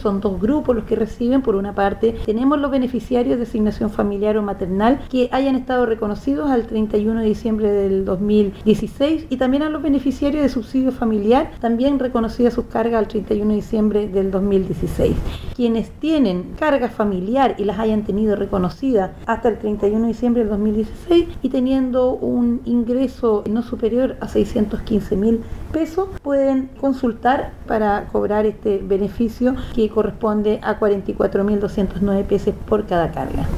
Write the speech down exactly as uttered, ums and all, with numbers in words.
son dos grupos los que reciben. Por una parte, tenemos los beneficiarios de asignación familiar o maternal que hayan estado reconocidos al treinta y uno de diciembre del dos mil dieciséis, y también a los beneficiarios de subsidio familiar, también reconocidas sus cargas al treinta y uno de diciembre del dos mil dieciséis. Quienes tienen carga familiar y las hayan tenido reconocidas hasta el treinta y uno de diciembre del dos mil dieciséis y teniendo un ingreso no superior a seiscientos quince mil pesos, pueden consultar para cobrar este beneficio que corresponde a cuarenta y cuatro mil doscientos nueve pesos por cada carga.